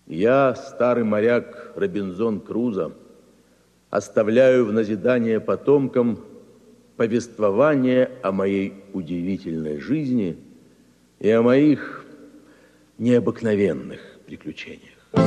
Я, старый моряк Робинзон Крузо, оставляю в назидание потомкам повествование о моей удивительной жизни и о моих необыкновенных приключениях.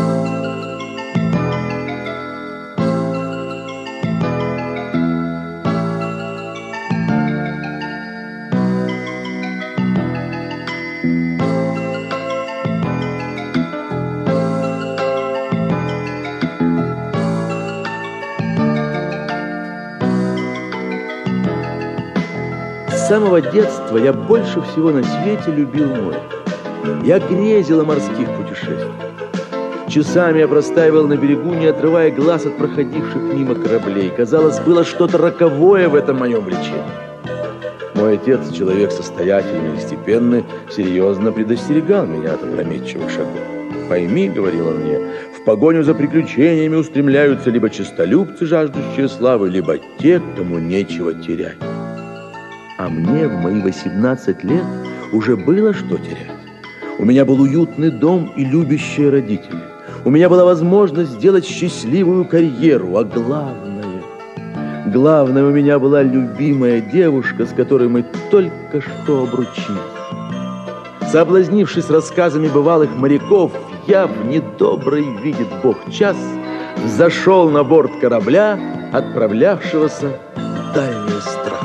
С самого детства я больше всего на свете любил море. Я грезил о морских путешествиях. Часами я простаивал на берегу, не отрывая глаз от проходивших мимо кораблей. Казалось, было что-то роковое в этом моем влечении. Мой отец, человек состоятельный и степенный, серьезно предостерегал меня от опрометчивых шагов. «Пойми, — говорил он мне, — в погоню за приключениями устремляются либо честолюбцы, жаждущие славы, либо те, кому нечего терять». А мне в мои 18 лет уже было что терять. У меня был уютный дом и любящие родители. У меня была возможность сделать счастливую карьеру, а главное, у меня была любимая девушка, с которой мы только что обручились. Соблазнившись рассказами бывалых моряков, я в недобрый, видит Бог, час зашел на борт корабля, отправлявшегося в дальние страны.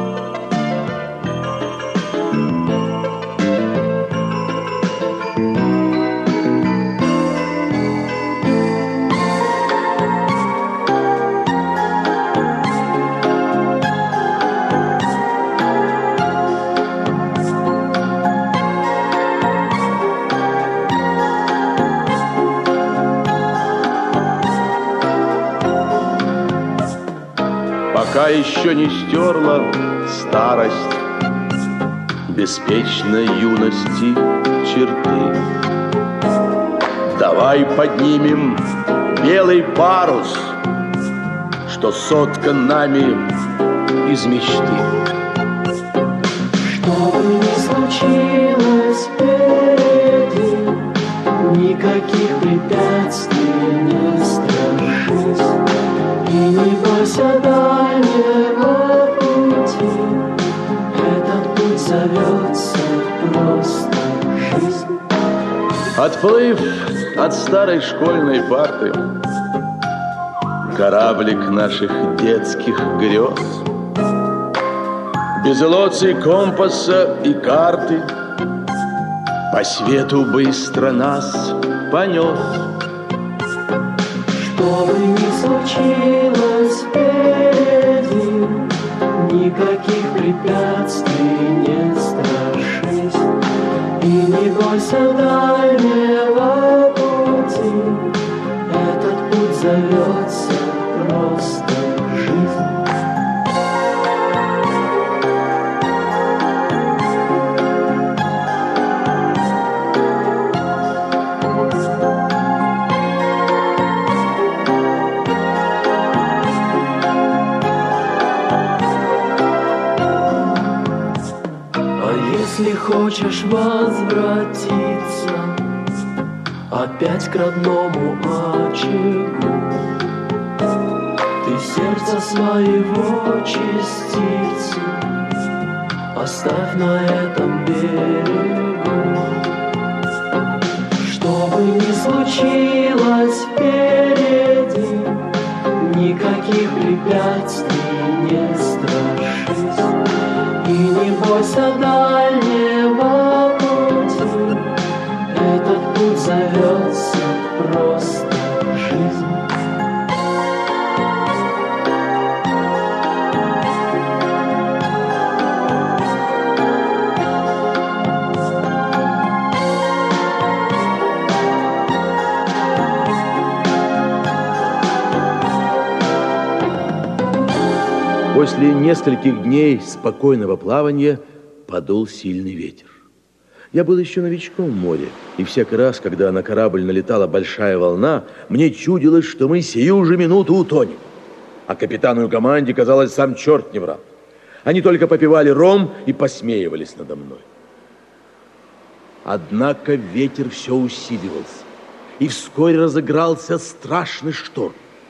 Пока еще не стерла старость беспечной юности черты. Давай поднимем белый парус, что соткан нами из мечты. Что бы ни случилось впереди, никаких препятствий не страшись. И не бойся дальнего пути, этот путь зовется просто жизнь. Отплыв от старой школьной парты, кораблик наших детских грез, без лоций, компаса и карты, по свету быстро нас понес. Что бы ни случилось впереди, никаких препятствий не страшись. И не бойся дальнего пути, этот путь зовется просто жизнь. Если хочешь возвратиться опять к родному очагу, ты сердца своего частицу оставь на этом берегу. Что бы ни случилось впереди, никаких препятствий не страшись. И не бойся дальнего пути, этот путь зовется просто жизнь. После нескольких дней спокойного плавания подул сильный ветер. Я был еще новичком в море, и всякий раз, когда на корабль налетала большая волна, мне чудилось, что мы сию же минуту утонем. А капитану и команде, казалось, сам черт не врал. Они только попивали ром и посмеивались надо мной. Однако ветер все усиливался. и вскоре разыгрался страшный шторм.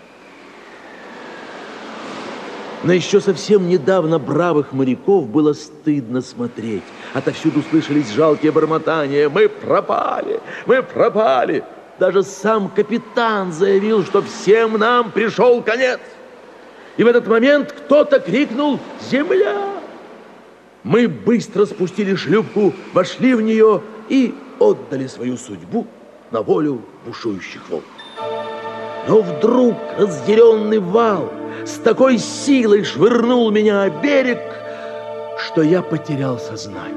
На еще совсем недавно бравых моряков было стыдно смотреть. Отовсюду слышались жалкие бормотания: «Мы пропали! Мы пропали!» Даже сам капитан заявил, что всем нам пришел конец. И в этот момент кто-то крикнул: «Земля!» Мы быстро спустили шлюпку, вошли в нее и отдали свою судьбу на волю бушующих волн. Но вдруг разъяренный вал с такой силой швырнул меня о берег, что я потерял сознание.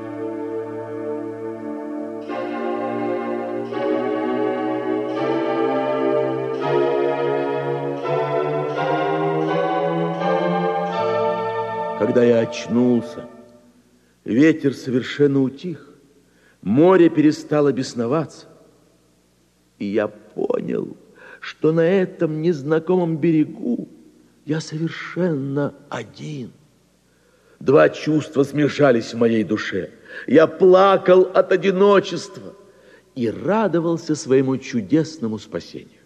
Когда я очнулся, ветер совершенно утих, море перестало бесноваться, и я понял, что на этом незнакомом берегу я совершенно один. Два чувства смешались в моей душе. Я плакал от одиночества и радовался своему чудесному спасению.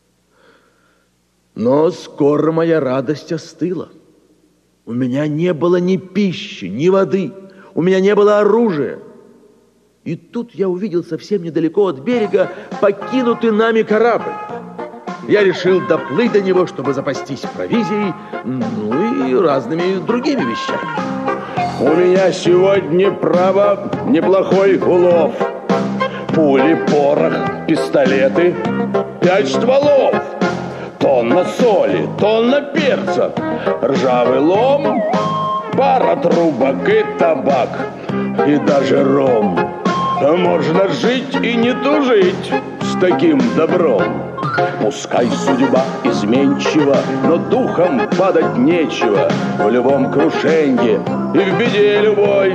Но скоро моя радость остыла. У меня не было ни пищи, ни воды, у меня не было оружия. И тут я увидел совсем недалеко от берега покинутый нами корабль. Я решил доплыть до него, чтобы запастись провизией, ну и разными другими вещами. У меня сегодня, право, неплохой улов. Пули, порох, пистолеты, 5 стволов. Тонна соли, тонна перца, ржавый лом, пара трубок и табак, и даже ром. Можно жить и не тужить с таким добром. Пускай судьба изменчива, но духом падать нечего. В любом крушенье и в беде любой.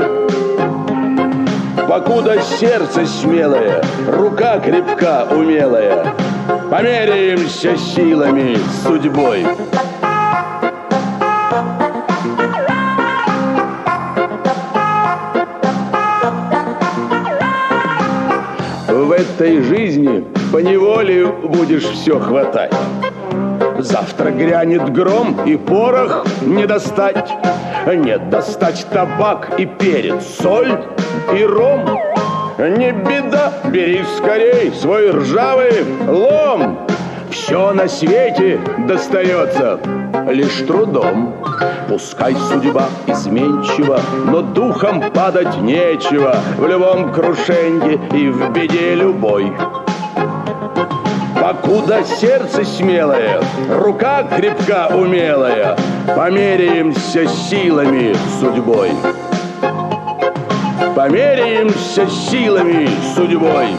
Покуда сердце смелое, рука крепка, умелая, померяемся силами с судьбой. В этой жизни поневоле будешь все хватать. Завтра грянет гром, и порох не достать. Нет, достать табак и перец, соль и ром. Не беда, бери скорей свой ржавый лом. Все на свете достается лишь трудом. Пускай судьба изменчива, но духом падать нечего. В любом крушенье и в беде любой. Покуда сердце смелое, рука крепка, умелая, померяемся силами с судьбой. Померяемся силами с судьбой.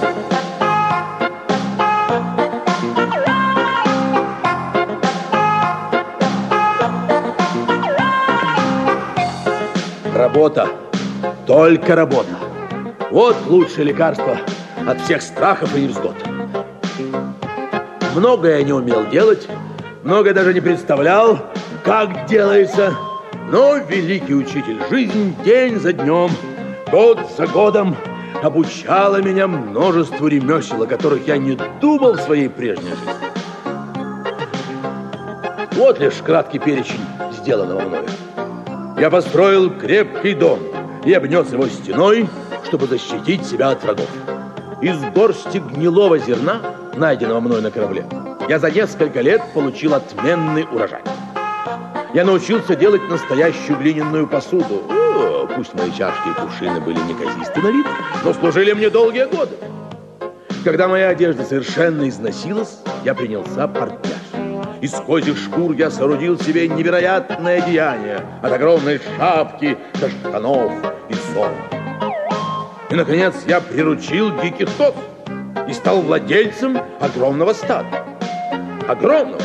Работа, только работа. Вот лучшее лекарство от всех страхов и невзгод. Многое я не умел делать, многое даже не представлял, как делается. Но великий учитель жизнь день за днем, год за годом обучала меня множеству ремесел, о которых я не думал в своей прежней жизни. Вот лишь краткий перечень сделанного мною. Я построил крепкий дом и обнес его стеной, чтобы защитить себя от врагов. Из горсти гнилого зерна, найденного мной на корабле, я за несколько лет получил отменный урожай. Я научился делать настоящую глиняную посуду. Пусть мои чашки и кувшины были неказисты на вид, но служили мне долгие годы. Когда моя одежда совершенно износилась, я принялся портняжить. Из козьих шкур я соорудил себе невероятное одеяние, от огромной шапки до штанов и зон. И, наконец, я приручил диких коз и стал владельцем огромного стада. Огромного!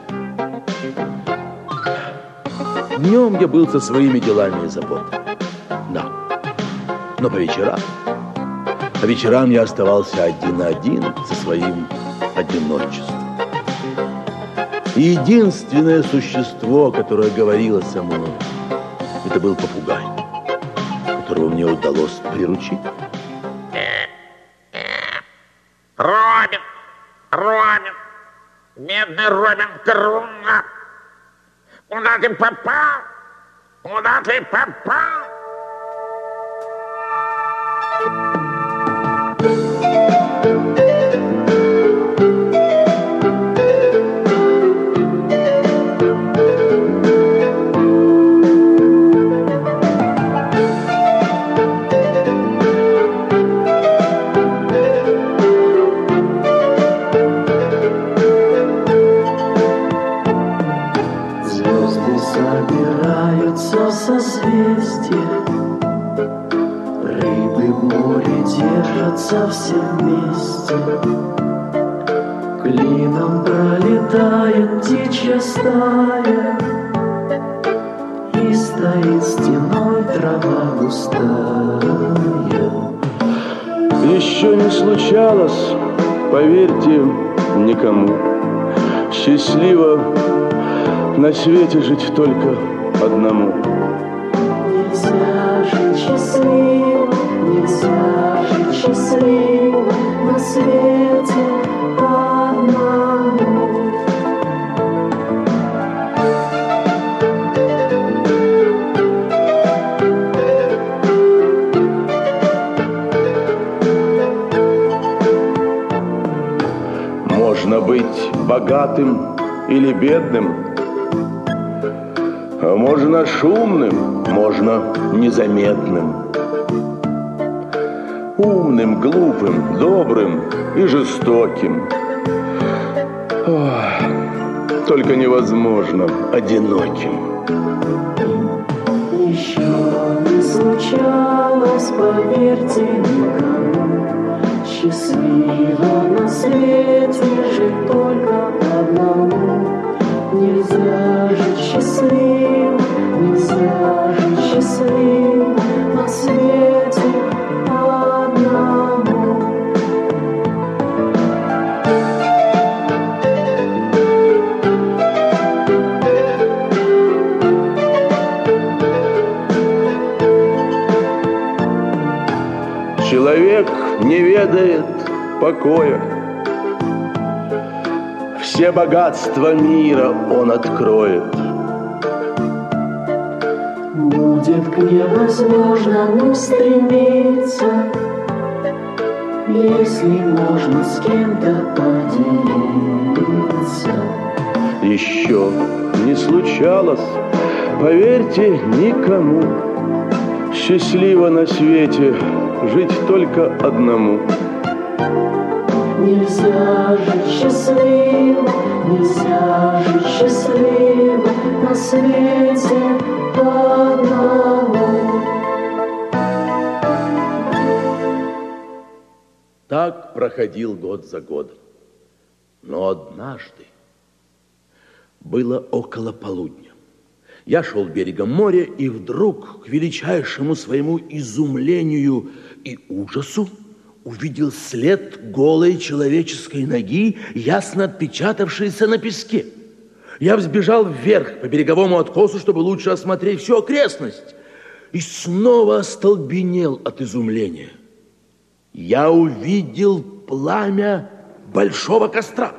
Днем я был со своими делами и заботами. Да. Но по вечерам я оставался один на один со своим одиночеством. И единственное существо, которое говорило со мной, это был попугай, которого мне удалось приручить. Робин, Робин, бедный Робин Круга, куда ты попал? Куда ты попал? Собираются созвездия, рыбы в море держатся все вместе. Клином пролетает птичья стая, и стоит стеной трава густая. Еще не случалось, поверьте, никому счастливо на свете жить только одному. Нельзя жить счастливо, нельзя жить счастливо на свете одному. Можно быть богатым или бедным, можно шумным, можно незаметным, умным, глупым, добрым и жестоким. Только невозможно одиноким. Еще не случалось, поверьте, никому счастливо на свете жить только одному. Нельзя жить счастливо, нельзя жить счастливо на свете одному. Человек не ведает покоя. Все богатства мира он откроет. Будет к невозможному стремиться, если можно с кем-то поделиться. Еще не случалось, поверьте, никому счастливо на свете жить только одному. Нельзя жить счастливо, нельзя жить счастливо на свете одному. Так проходил год за годом. Но однажды было около полудня. Я шел берегом моря, и вдруг, к величайшему своему изумлению и ужасу, увидел след голой человеческой ноги, ясно отпечатавшийся на песке. Я взбежал вверх по береговому откосу, чтобы лучше осмотреть всю окрестность, и снова остолбенел от изумления. Я увидел пламя большого костра.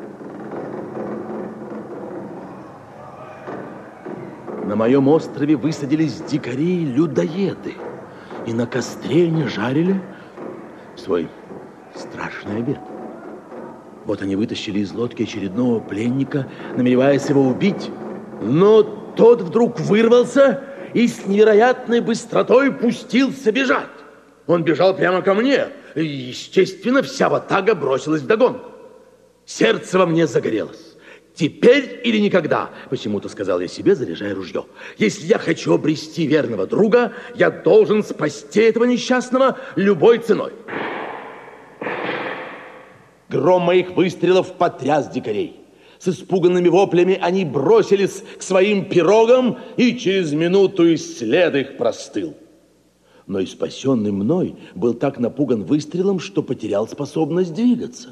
На моем острове высадились дикари-людоеды, и на костре они жарили свой страшный обед. Вот они вытащили из лодки очередного пленника, намереваясь его убить, но тот вдруг вырвался и с невероятной быстротой пустился бежать. Он бежал прямо ко мне, и, естественно, вся ватага бросилась вдогонку. Сердце во мне загорелось. Теперь или никогда, почему-то сказал я себе, заряжая ружье. Если я хочу обрести верного друга, я должен спасти этого несчастного любой ценой. Гром моих выстрелов потряс дикарей. С испуганными воплями они бросились к своим пирогам, и через минуту и след их простыл. Но и спасенный мной был так напуган выстрелом, что потерял способность двигаться.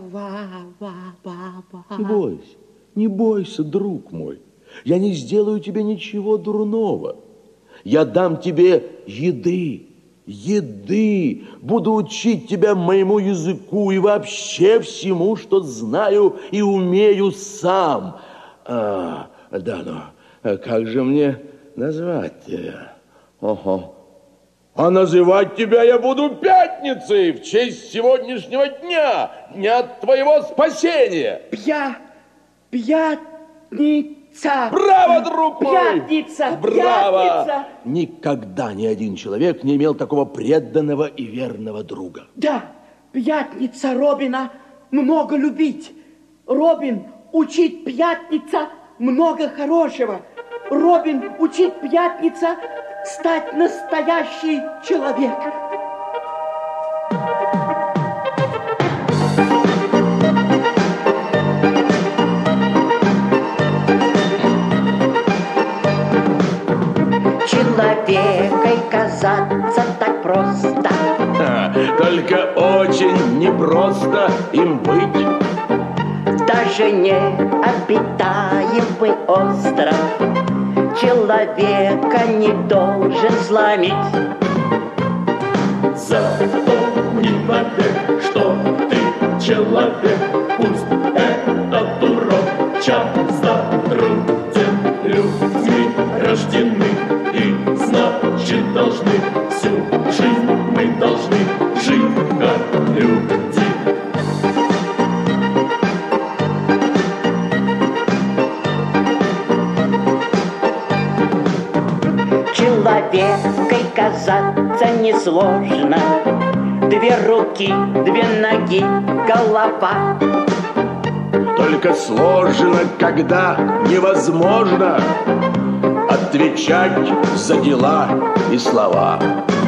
Не бойся, не бойся, друг мой. Я не сделаю тебе ничего дурного. Я дам тебе еды еды, буду учить тебя моему языку и вообще всему, что знаю и умею сам. Да, но как же мне назвать тебя? Ага. А называть тебя я буду Пятницей в честь сегодняшнего дня, дня твоего спасения. Пятница. Браво, друг мой! Пятница! Браво! Пятница! Никогда ни один человек не имел такого преданного и верного друга. Да, Пятница Робина много любить. Робин учит Пятница много хорошего. Робин учит Пятница стать настоящий человек. Человекой казаться так просто. Только очень непросто им быть. Даже необитаемый остров человека не должен сломить. Запомни навек, что ты человек. Пусть этот урок часто труден. Людьми рождены и значит должны. Всю жизнь мы должны жить как люди. Человекой казаться несложно. Две руки, две ноги, голова. Только сложно, когда невозможно отвечать за дела и слова.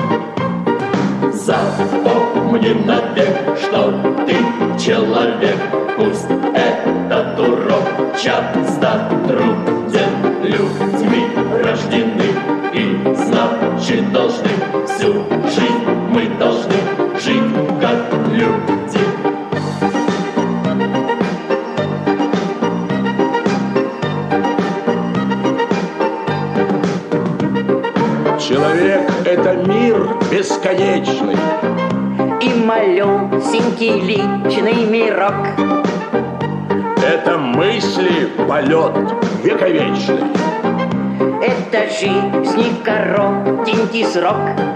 Запомни навек, что ты человек. Пусть этот урок часто труден. Людьми рождены и значит должны. Всю жизнь мы должны жить как люди. Человек – это мир бесконечный. И малюсенький личный мирок. Это мысли полет вековечный. Это жизни коротенький срок.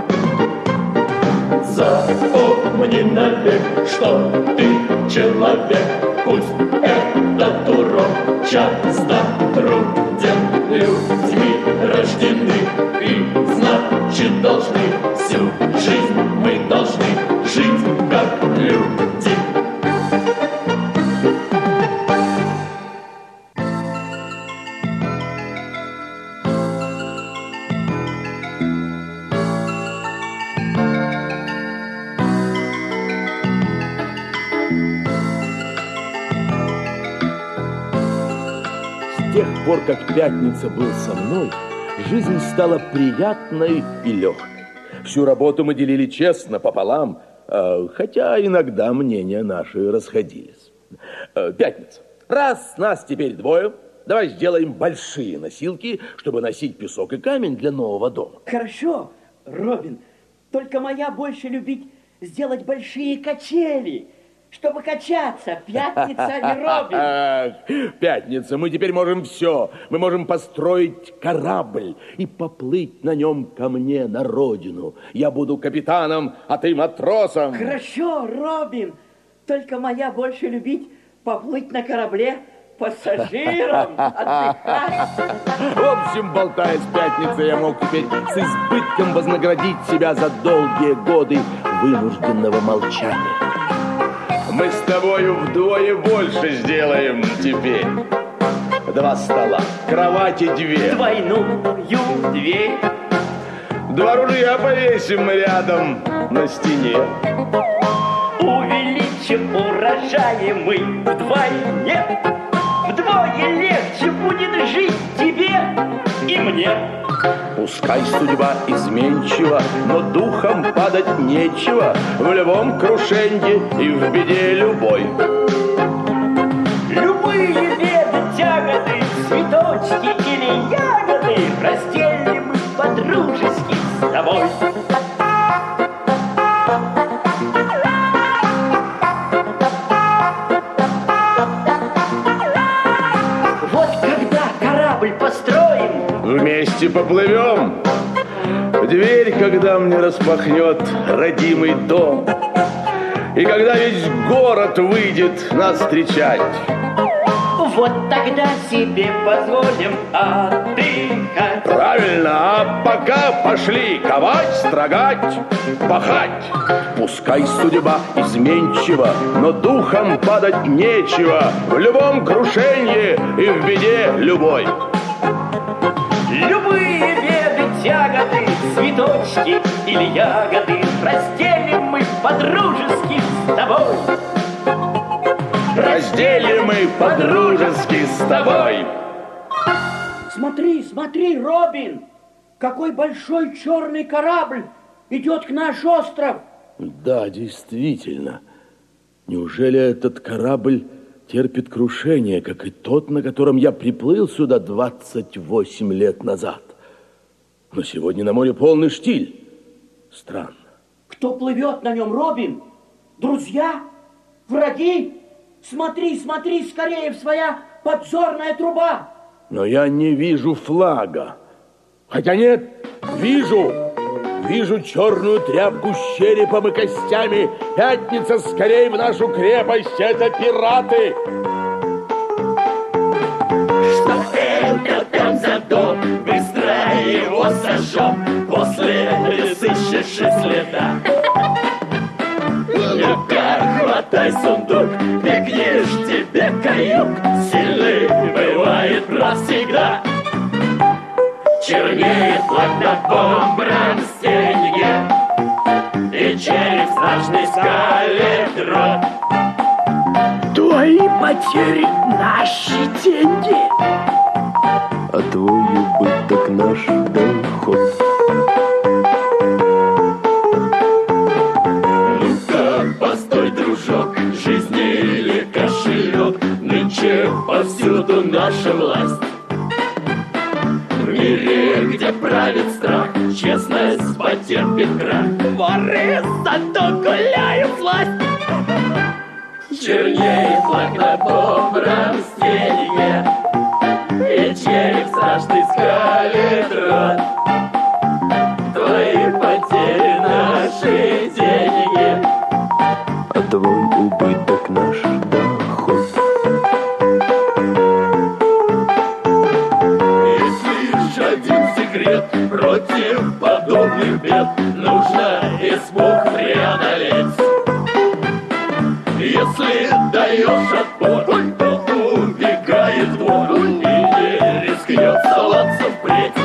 Запомни навек, что ты человек. Пусть этот урок часто труден. Людьми рождены и значит должны. Всю жизнь мы должны жить как люди. С тех пор, как Пятница был со мной, жизнь стала приятной и легкой. Всю работу мы делили честно, пополам, хотя иногда мнения наши расходились. Пятница. Раз нас теперь двое, давай сделаем большие носилки, чтобы носить песок и камень для нового дома. Хорошо, Робин. Только моя больше любить сделать большие качели, чтобы качаться. Пятница, а не Робин. Пятница, мы теперь можем все. Мы можем построить корабль и поплыть на нем ко мне на родину. Я буду капитаном, а ты матросом. Хорошо, Робин. Только моя больше любить поплыть на корабле пассажиром, отдыхать. В общем, болтая с Пятницей, я мог теперь с избытком вознаградить себя за долгие годы вынужденного молчания. Мы с тобою вдвое больше сделаем теперь. 2 стола, кровати 2. Двойную дверь. 2 ружья повесим рядом на стене. Увеличим урожаи мы вдвойне. Вдвое легче будет жить тебе и мне. Пускай судьба изменчива, но духом падать нечего. В любом крушенье и в беде любой. Любые беды, тяготы, цветочки или ягоды разделим мы по-дружески с тобой. Давайте поплывем. Дверь, когда мне распахнет родимый дом, и когда весь город выйдет нас встречать. Вот тогда себе позволим отдыхать. Правильно, а пока пошли ковать, строгать, пахать. Пускай судьба изменчива, но духом падать нечего. В любом крушении и в беде любой. Любые беды, тяготы, цветочки или ягоды разделим мы по-дружески с тобой. Разделим мы по-дружески с тобой. Смотри, смотри, Робин! Какой большой черный корабль идет к наш остров! Да, действительно. Неужели этот корабль терпит крушение, как и тот, на котором я приплыл сюда 28 лет назад? Но сегодня на море полный штиль. Странно. Кто плывет на нем, Робин? Друзья? Враги? Смотри, смотри скорее в своя подзорная труба. Но я не вижу флага. Хотя нет, вижу. Вижу черную тряпку с черепом и костями. Пятница, скорее в нашу крепость. Это пираты. Что это там за дом? Быстро его сожжем. После не сыщешь и следа. Ну-ка, хватай сундук, бегнешь тебе каюк. Сильный бывает навсегда. Чернеет флаг над бомбром стенье, и череп страшный скалит рот. Твои потери — наши деньги, а твой убыток — наш доход. Ну-ка, постой, дружок, жизнь или кошелек, нынче повсюду наша власть. В мире, где правит страх, честность потерпит крах. Воры зато гуляют власть. Чернеет флаг на бомбром стенье, и череп страшный скалит рот. Твои потери — наши деньги, а твой убыток — наш доход. Один секрет против подобных бед нужно испуг преодолеть. Если даешь отпор, то убегает вор и не рискнет соваться впредь.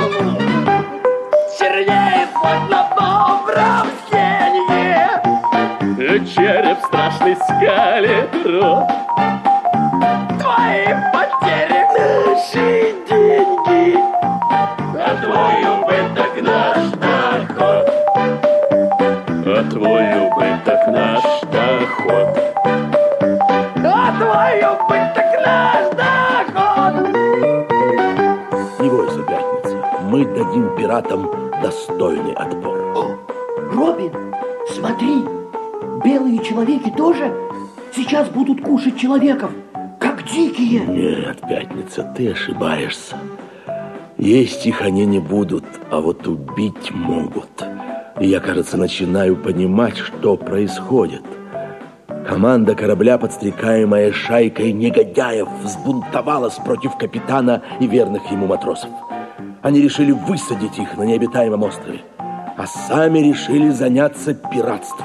Чернеет флаг на бомбром стенье, череп страшный скалит рот. Твои потери — наши деньги, а твой убыток — наш доход. А твой убыток — наш доход. А твой убыток — наш доход. Не бойся, Пятница. Мы дадим пиратам достойный отпор. О, Робин, смотри, белые человеки тоже сейчас будут кушать человеков, как дикие. Нет, Пятница, ты ошибаешься. Есть их они не будут, а вот убить могут. И я, кажется, начинаю понимать, что происходит. Команда корабля, подстрекаемая шайкой негодяев, взбунтовалась против капитана и верных ему матросов. Они решили высадить их на необитаемом острове, а сами решили заняться пиратством.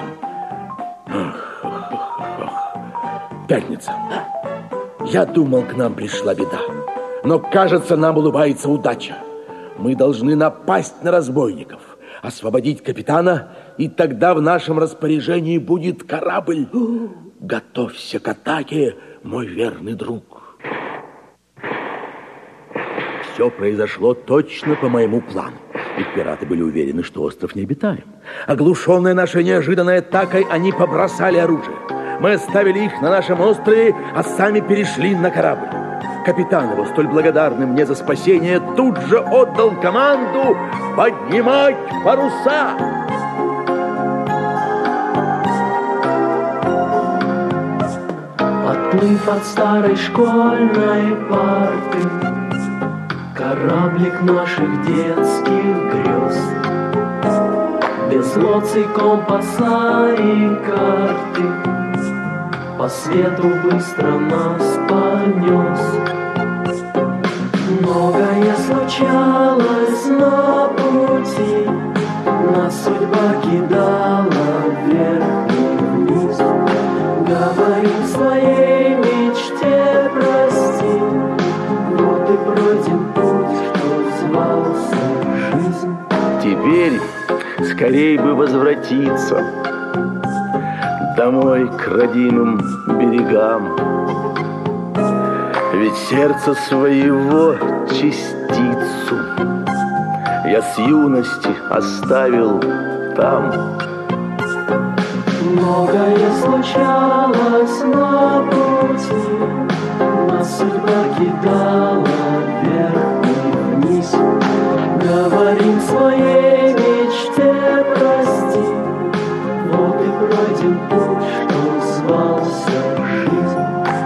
Пятница. Я думал, к нам пришла беда. Но, кажется, нам улыбается удача. Мы должны напасть на разбойников, освободить капитана, и тогда в нашем распоряжении будет корабль. Готовься к атаке, мой верный друг. Все произошло точно по моему плану. Ведь пираты были уверены, что остров необитаем. Оглушенные нашей неожиданной атакой, они побросали оружие. Мы оставили их на нашем острове, а сами перешли на корабль. Капитан его, столь благодарный мне за спасение, тут же отдал команду поднимать паруса. Отплыв от старой школьной парты, Кораблик наших детских грез, без лоций, компаса и карты, по свету быстро нас понес. Многое случалось на пути, нас судьба кидала вверх и вниз. Говорим своей мечте прости, вот и пройдем путь, что звался жизнь. Теперь скорей бы возвратиться домой к родимым берегам, ведь сердце своего частицу я с юности оставил там. Многое случалось на пути, нас судьба кидала вверх и вниз. Говорим своей мечте прости, вот и пройдем путь, что звался жизнь.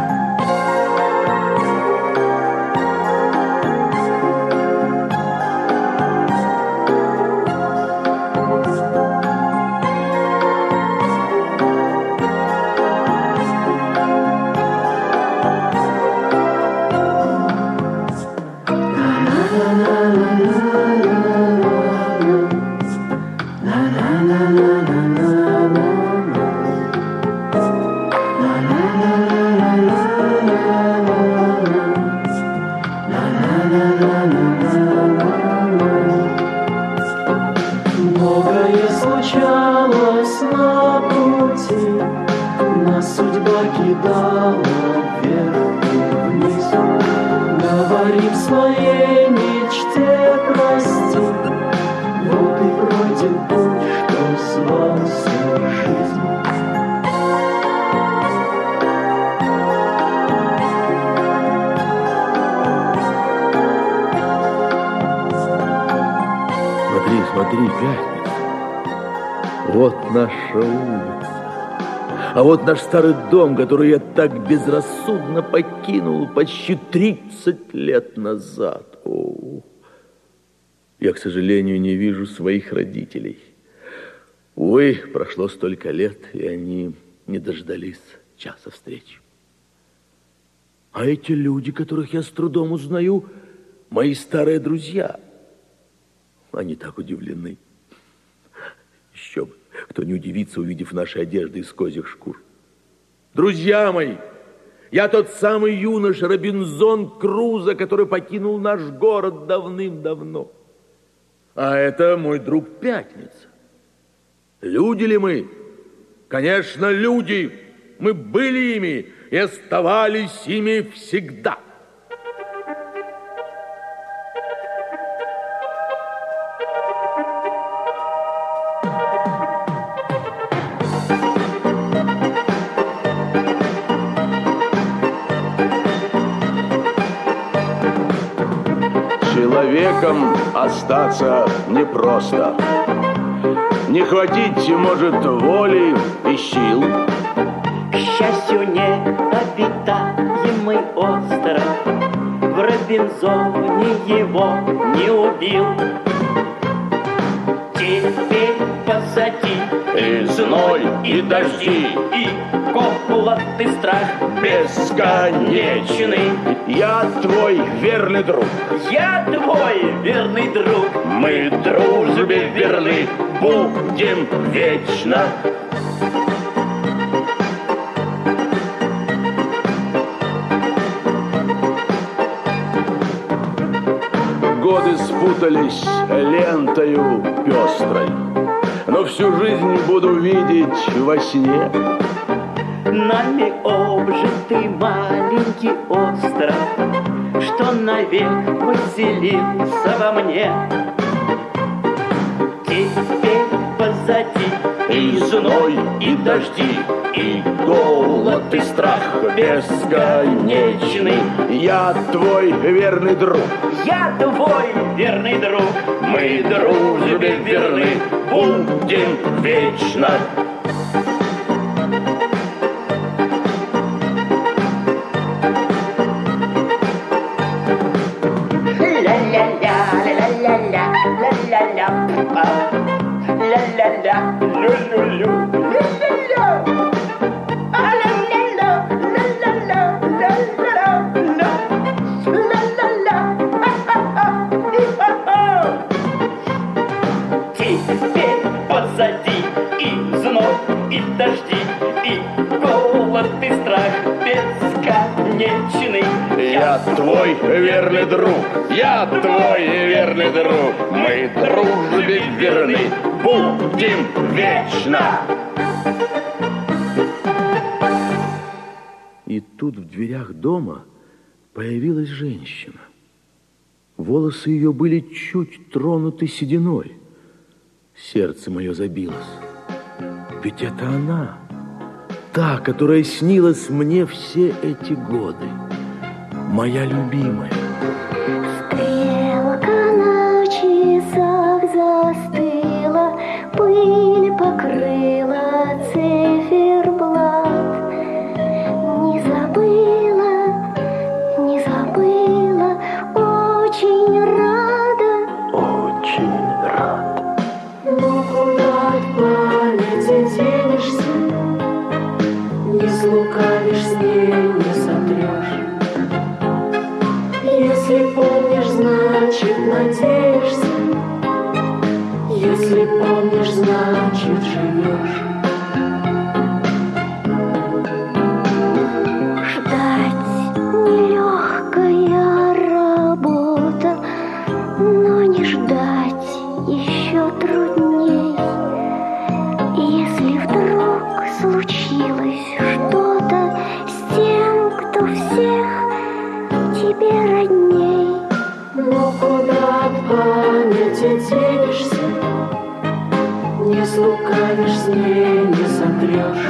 Многое случалось на пути, нас судьба кидала вверх и вниз. Говорим своей мечте прости, вот и пройдем путь, что звался жизнь. Смотри, Пятница. Вот наша улица. А вот наш старый дом, который я так безрассудно покинул почти 30 лет назад. О, я, к сожалению, не вижу своих родителей. Увы, прошло столько лет, и они не дождались часа встречи. А эти люди, которых я с трудом узнаю, мои старые друзья. Они так удивлены. Еще бы, кто не удивится, увидев наши одежды из козьих шкур. Друзья мои, я тот самый юноша Робинзон Крузо, который покинул наш город давным-давно. А это мой друг Пятница. Люди ли мы? Конечно, люди. Мы были ими и оставались ими всегда. Человеком остаться непросто. Не хватить, может, воли и сил. К счастью, необитаемый остров в Робинзоне его не убил. Теперь позади И зной, и дожди, и голод, и страх бесконечный. Я твой верный друг. Я твой верный друг. Мы дружбе верны, будем вечно. Годы спутались лентою пестрой, но всю жизнь буду видеть во сне. Нами обжитый маленький остров, что навек поселился во мне. Теперь позади И зной, и дожди, и голод, и страх бесконечный. Я твой верный друг. я твой верный друг. Мы дружбе верны, будем вечно. Ля-ля-ля. ля-ля-ля, лю-лю-лю, ля-ля-ля. А-ля-ля-ля, ля-ля-ля, ля-ля-ля, ля-ля-ля, ха-ха-ха, и-ха-ха. Теперь позади и зной, и дожди, и голод, и страх бесконечный. Я твой верный друг, я твой верный друг. Мы дружбе верны, будем вечно. И тут в дверях дома появилась женщина. Волосы ее были чуть тронуты сединой. Сердце мое забилось. Ведь это она, та, которая снилась мне все эти годы. Моя любимая. Стрелка на часах застыла, пыль покрыла циферблат. Не забыла, не забыла, очень рада. Очень рад. Но куда от памяти денешься? Не слукавишь с ней, не сотрешь. Если помнишь, значит надеешься. Если помнишь, значит живешь. Ждать нелегкая работа, но не ждать еще трудней. Если вдруг случилось что-то с тем, кто всех тебе родней. Но куда от памяти денешься? Не слукавишь с ней, не сотрешь.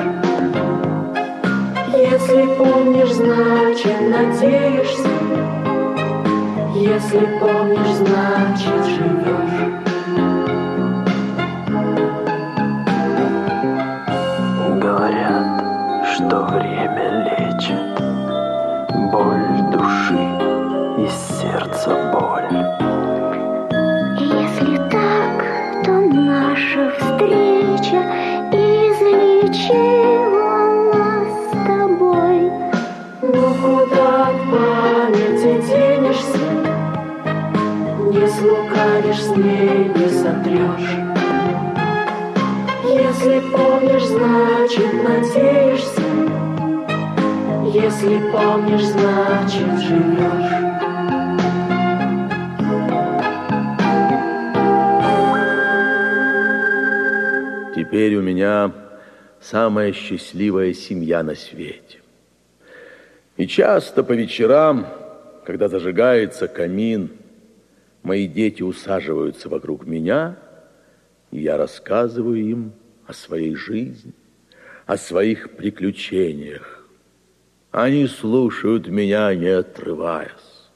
Если помнишь, значит надеешься. Если помнишь, значит живешь. Говорят, что время лечит боль души и сердца боль. Если так, то наша встреча излечила нас с тобой. Но куда от памяти денешься? Не слукавишь с ней, не сотрешь. Если помнишь, значит надеешься. Если помнишь, значит живешь. Теперь у меня самая счастливая семья на свете. И часто по вечерам, когда зажигается камин, мои дети усаживаются вокруг меня, и я рассказываю им о своей жизни, о своих приключениях. Они слушают меня, не отрываясь.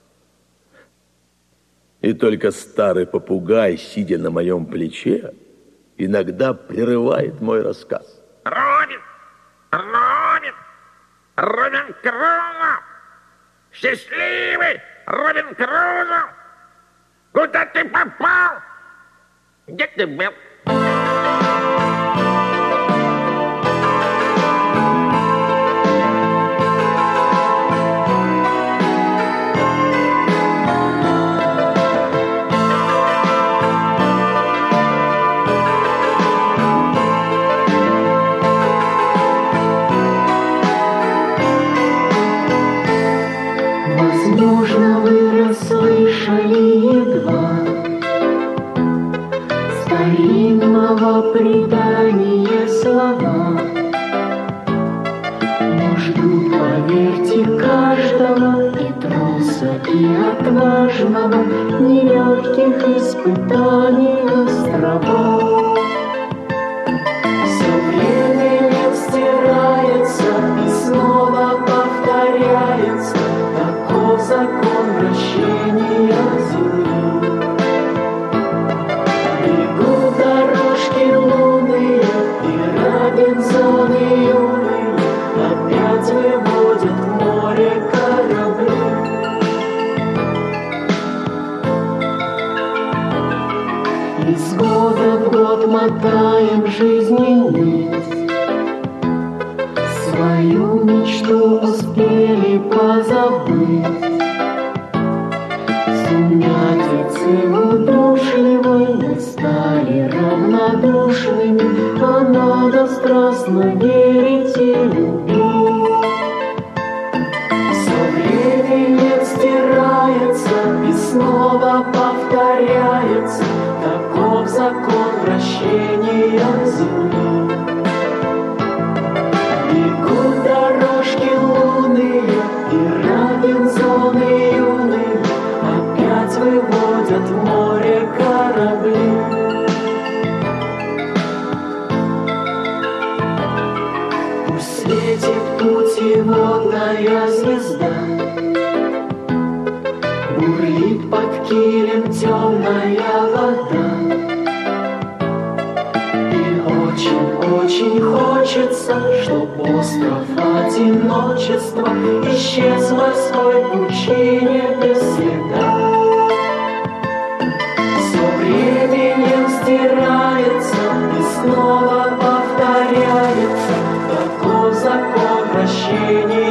И только старый попугай, сидя на моем плече, иногда прерывает мой рассказ. Робин! Робин! Робин Крузо! Счастливый Робин Крузо! Куда ты попал? Где ты был? Возможно, вы расслышали едва старинного предания слова. Но ждут, поверьте, каждого и труса, и отважного, нелегких испытаний острова. Все время стирается и снова повторяется. Таков закон вращения Земли. Бегут дорожки лунные, и Робинзоны юные опять выводят в море корабли. Из года в Свою мечту успели позабыть. Сумятицы удушливой мы стали равнодушными, а надо страстно верить и любить. Со временем стирается и снова повторяется, таков закон вращения Земли. Бегут дорожки лунные и Робинзоны юные опять выводят в море корабли. Пусть светит путеводная звезда, бурлит под килем темная вода. Очень хочется, чтоб остров одиночества исчез в морской пучине без следа. Со временем стирается и снова повторяется, таков закон вращения